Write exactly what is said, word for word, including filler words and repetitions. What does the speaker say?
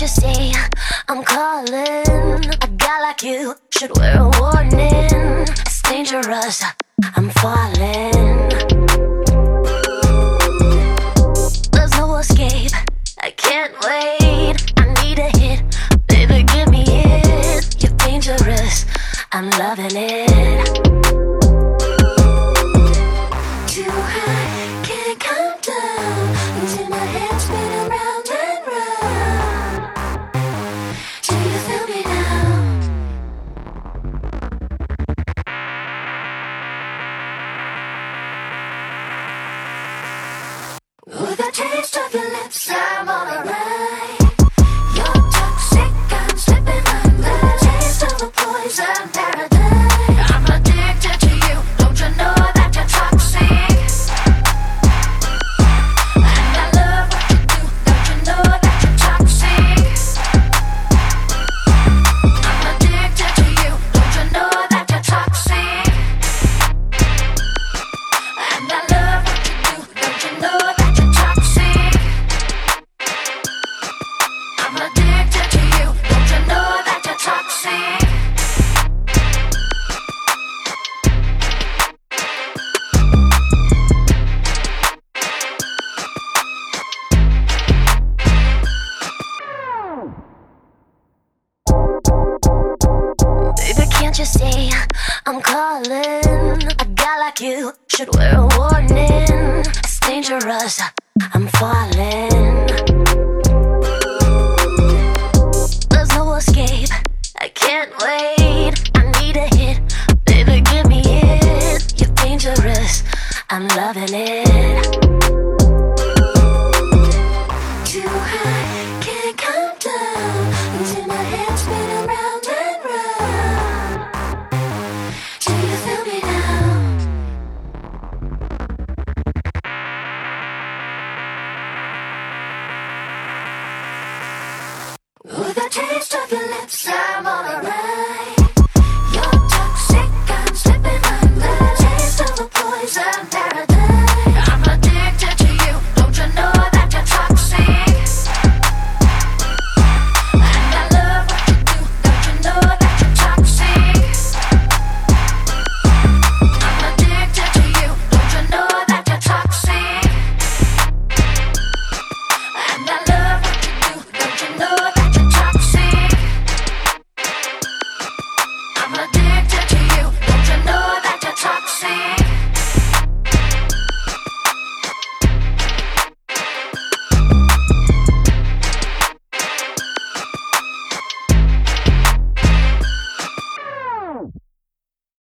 you see I'm calling? A guy like you should wear a warning. It's dangerous, I'm falling. There's no escape, I can't wait. I need a hit, baby, give me it. You're dangerous, I'm loving it. Too high, can't come down until my head spin around and round. Do you feel me now? With the taste of your lips, I'm on a ride. You're toxic, I'm slipping under. The taste of a poison paradise. I'm addicted to you, don't you know that you're toxic? And I love what you do, don't you know that you're toxic? I'm addicted to you, don't you know that you're toxic? And I love what you do, don't you know that you're toxic? I'm addicted to you, don't you know that you're toxic? Baby, can't you see I'm calling? A guy like you should wear a warning. It's dangerous, I'm falling. There's no escape, I can't wait. I need a hit, baby, give me it. You're dangerous, I'm loving it. Too high, can't come down until my head spin around and round. Do you feel me now? With the taste of your lips,